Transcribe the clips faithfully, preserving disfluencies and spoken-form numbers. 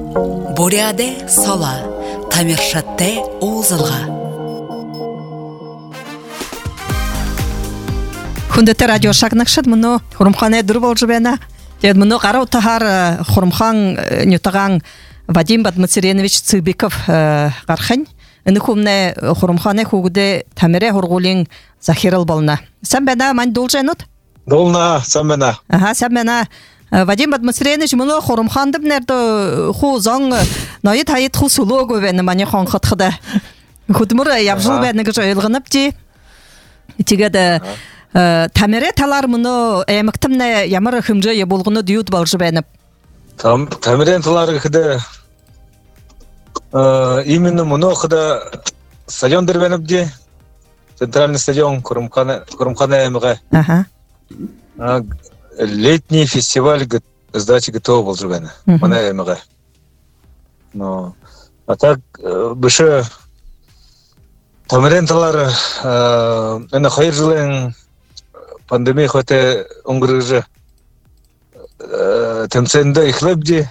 Буряде сола, тамиршатте узылға. Хүндэте радио шагнакшад мұны хұрымхане дүр бол жібені. Дед мұны қарау тахар хұрымхан нютаған Вадим Бадмацеренович Цыбиков қархын. Үні хүмне хұрымхане хугуде тамире хұрғулин захирал болна. Сән бәна мань дол жәнут? Долна, сән бәна. Ага, сән бәна. Вадим Бадмацеренович мұны хұрымхандып нәрді ху зоң найы тайыт ху сулу көбені мане хон қытқыды. Хүдмұры япжыл бәні күж өйлғынып де. Тегеді тамире талар мұны әміктімне ямыр хүмжі еболғыны дүйуд бол жібәніп. Тамирен талары қыды именно мұны қыды стадион дірбәніп де, центральный стадион Курумхана әміға. Летний фестиваль сдачи готова был жібәні, мұны әміға. А так, бүші тамирен талары әні қайыр жылын пандемия хоте оңғырыжы темсенді ихлеп де,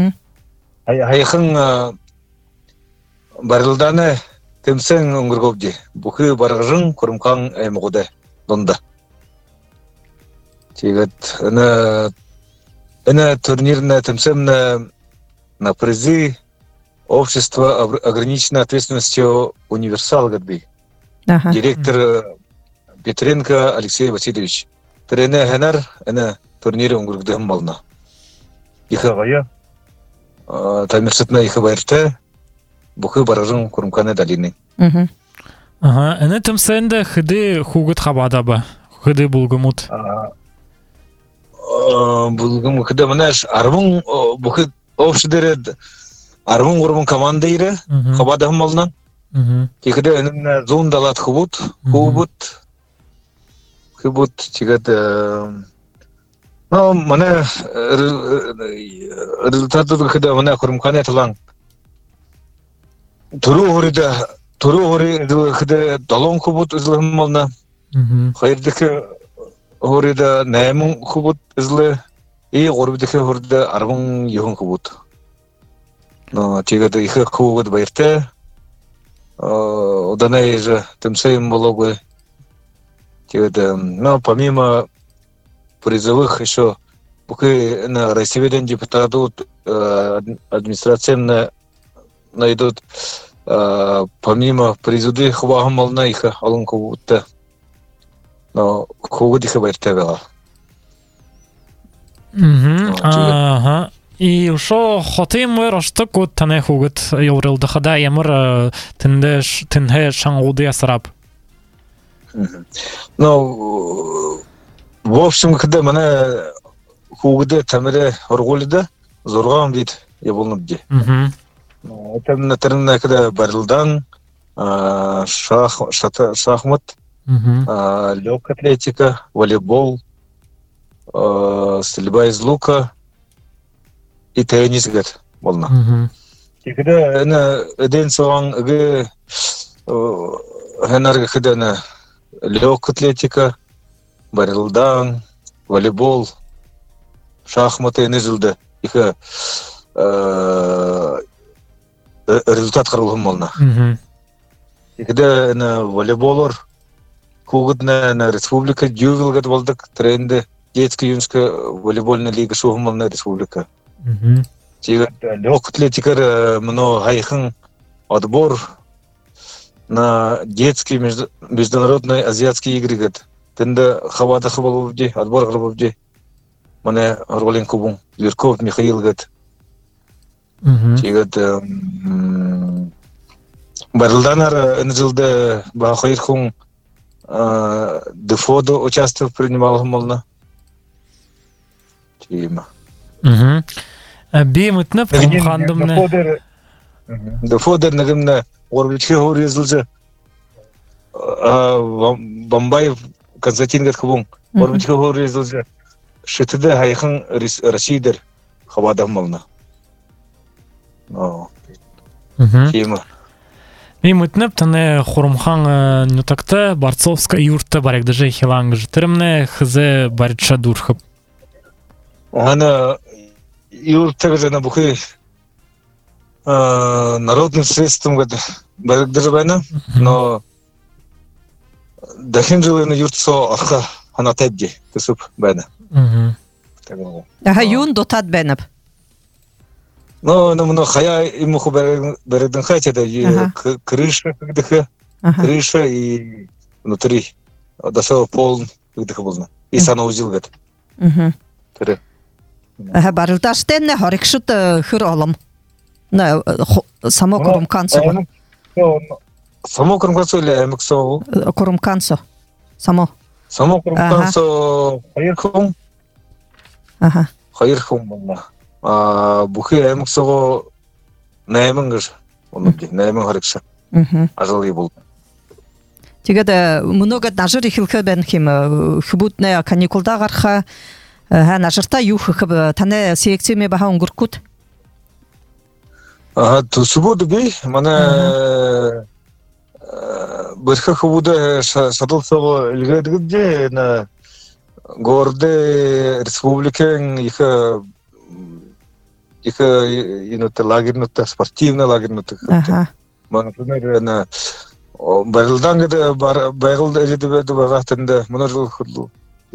айқын барылданы темсен оңғырғып де, бұқы барғыжын Курумхан әйміғуды донда. Тегет, әні турнирна темсенна на призы общества ограниченной ответственностью универсал гадби. Директор Петренко Алексей Васильевич. Трене хенер, эне турнире оңғырғыдығым балына. Иха ғая, тамирсытна иха байырты, бұқы баражын Курумхане далины. Әне тімсәнді хыды хугыт хабада ба? Хыды бұлғымут? Бұлғым хыды мұнаш армын бұқы общедері армын ғырмын команда ирі хабадығым балынан. Кекіді әнімна зон далат хубут, хубут, хубут, тегеді но мана результаты хыды мана Курумхане талан. Туру хорида, туру хорида хыды далон хубут излығым бална. Хайырдықы хорида нәймін хубут излы, и ғорбидықы хорида армын еғын хубут. Тегеді ихы хубут байырты, оданай же тымсайым болуғы. Тегеді, но помимо призовых еще пока на Российском депутату администрациям найдут помимо призуды хвагам на их алунку будто но хугу диха байтевела. Ага. И ушо хотим рашты кот тане хугут yoruldu хада ямыр тинде тинде шаңуды ясрап. Ну в общем, когда мана хугуде тамире хоргулида зоргам дейт еболнуп де. Это на терне когда барылдан шах шахмат, легкая атлетика, волейбол, стрельба из лука и теннис гад болна. И когда на день соан ге хенарга когда на легкая атлетика, барылдан, волейбол, шахматы низилді. Иха результат қарылғым болна. И когда на волейболор хугудна на республика дювилгат болдық тренді детская юнская волейбольная лига шуғым болна республика. Тегет легкая атлетикар мно хайхын отбор на детские международные азиатские игры гад. Тенде хавада хабалубди, отбор хабалубди. Мане ролин кубун, Лирков Михаил гад. Тегет барылданар нжилде бахайр хун дефодо участвовал принимал молна. Тима. Би мутнап хандымны. Дефодер нагымна орбичке хорезылжы. Бамбаев Константин Гатхабун, орбичке хорезылжы. Шетіде хайхын Рашидер хабадам молна. Тима. Би мутнап тане Курумхан нютакта Борцовска юртта барагдыжы хилангыжы. Тірімне хызе баритша дурхып. Ана юрттагы жана бұқы народным средством гэдэг бәргдер байна, но дахин жылын юртсо арха ханатебди төсөп байна. Аха юн дотат бенеп. Но но хая ему бәргден хатеда крыша гэдэг крыша и внутри дошел пол гэдэг болно. И санаузил гэдэг. Мгм. Аха барылдаштен харикшут хөр олом. На само курумкансо. Само курумкансо или эмксо? Курумкансо. Само. Само курумкансо хайрхум. Аха. Хайрхум болна. А бухи эмксо наймангыр. Онуги найман харикша. Мгм. Ажалы бол. Тэгээд много нажир ихэлхэ бэн хим хбутнэ каникулда гарха ха нажирта юу хэ таны секцэми баха өнгөркут. А төсбөд би манай бэрхэ хөвдө садалсоо илгээдэгдээ на гордэ республикэн их их инот лагернот спортивный лагернот. Аха. Манай пример на Байлдан гэдэг байгал эжэдэбэд байгатында мунар хөллү.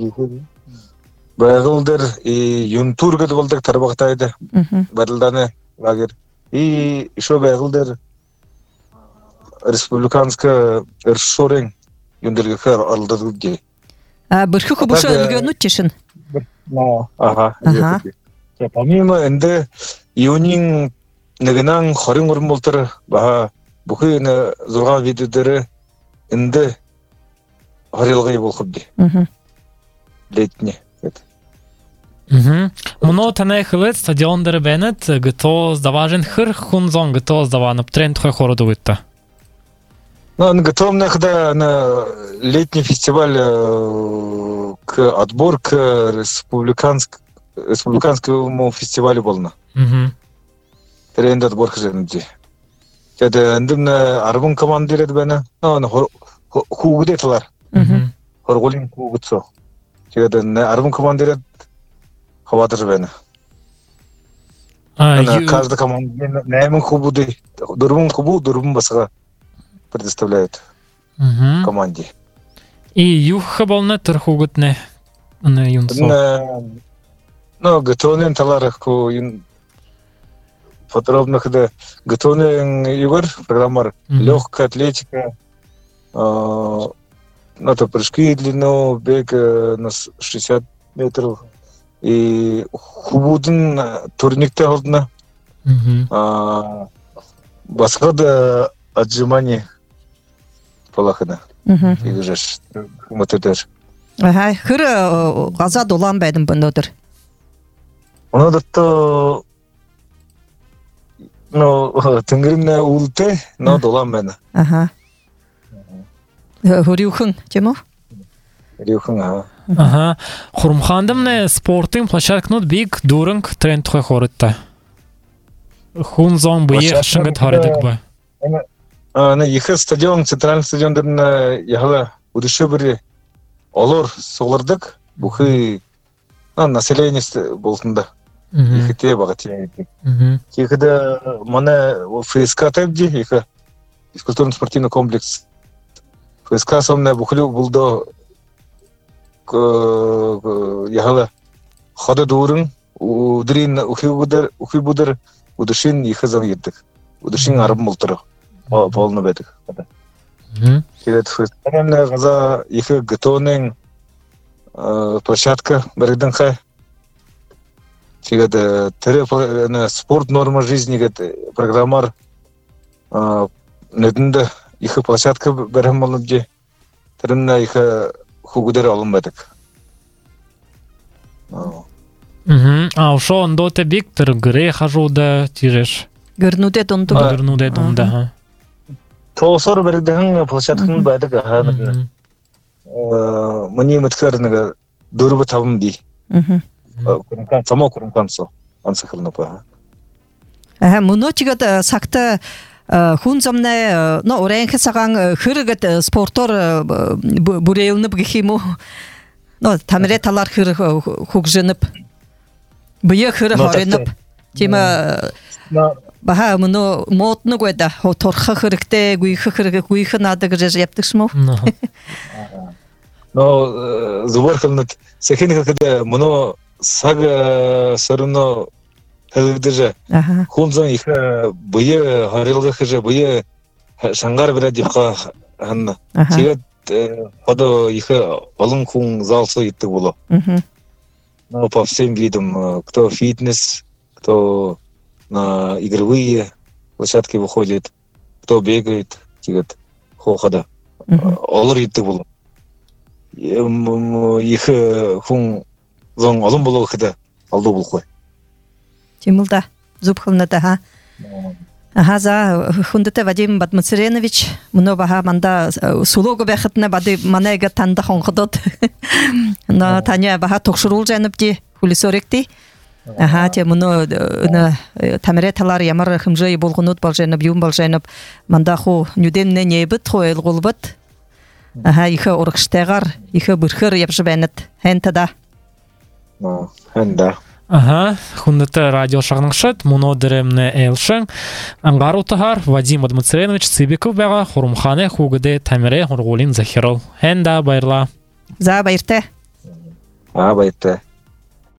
Байгал дээр и юнтур гэдэг болдог тарбагтайды. Байлдан лагер. И еще байгал дээр республиканская эршорен юндэргэхэр алдадгүдэ. А бэрхэх бүш өлгөнүт чишин. Ага. За помимо энде юнин нэгнэн хорин уран болтор баа бүхий нэ зургаан видеодэр энде харилгай болохгүй. Мгм. Летний. Мгм. Мно таны хвэт стадион дээр бэнэт гто здаважен хэр хүн зон гто здаван тренд хой хородовитта. Ну, готовим когда на летний фестиваль к отбор к республиканск республиканскому фестивалю болно. Мгм. Тренд отбор хэмжээнд. Тэгээд эндэн арбан командирэд байна. Ну, хүүгдээ талаар. Мгм. Хорголын хүүгдсөө. Тэгээд арбан командирэд хавадар байна. А Она каждая команда найман хубуды, дөрвөн хубу, дөрвөн басга предоставляет Мгм. команде. И юхха болна тэрхүгэтнэ. Ана юмсо. Ну, готовен таларах ко подробно когда готовен игр программар легкая атлетика, ну то прыжки длину, бег на шестьдесят метров и хубудын турникте алдына басқа да отжимание полахына играш мотодер. Аха хыр газа долан байдым бөндөр. Оно да то но тэнгэрнэ үлдэ но долан байна. Аха. Хөрүүхэн тийм үү? Хөрүүхэн аа. Ага. Хурмхандамне спортын площадкнууд биг дөрөнг тренд хой хоротта. Хүн зон бие шангат харадаг ба. Ана их стадион, центральный стадион дээр яхала өдөшөбөр олор суглардык. Бүхий население болсонда. Ихтэй багатаа. Тэгэхэд манай ФСК тавьж их физкультурно-спортивный комплекс. ФСК сомна бүхлүү булдо яхала хада дөрөн өдрийн өхибүдэр өхибүдэр өдөшин их зам яддаг. Өдөшин арбан болтор полно байдаг. Тэгээд фестивальная газа их готовен площадка бэрдэнхэ. Тэгээд тэр спорт норма жизни гэдэг программар нэдэнд их площадка бэрхэм боловч тэрнэ их хүүгдэр олон байдаг. Мгм. А ошо ондоте биг тэр гэрэ хажууд тирэж. Гэрнүүдээ дунд. Гэрнүүдээ дунд. Тоосор бэрдэн площадкын байдаг. Миний мэдхээр нэг дөрөв таван би. Мгм. Курмкан само курмкансо ансахлна па. Аха мөнөчгөд сагта хүн замнаа но орэнх саган хэрэгэд спортоор бүрэйлнэп гэх юм уу? Но тамирэ талаар хэр хөгжөнөп бие хэр хорынып тийм баха муну мотну гойда торха хырыкте гуйхы хырыгы гуйхы нады гыжы яптыкшму. Но зубарханат сехин когда муну сага сырно хылдыжа. Хунзан их бые харилга хыжа бые шангар бират дипка ханна. Тигат подо их олон хун залсо итти боло. Но по всем видам, кто фитнес, кто на игровые площадки выходит, кто бегает, тигат хохада. Олар итти боло. Их хун зон олон боло хыда алды болхой. Тимулда зубхылната ха. Ага, за хундата Вадим Бадмацаренович, муно баха манда сулого бехатна бады манайга танда хонходот. На таня баха токшурул жаныпти хулисоректи. Ага, те муно на тамиреталар ямар хымжай болгонут балжанып юм балжанып манда ху нюденне небит хойл голбат. Ага, иха орыштагар, иха бирхер япжыбанат. Хентада. Ну, хенда. Ага, хундата радио шагныңшат, муно діремне әлшің. Аңғару тахар Вадим Бадмацаренович Цибиков бәға Хурумхане хугыде Тамире Хургулин Захирол. Хенда байрла. За байрте. А байрте.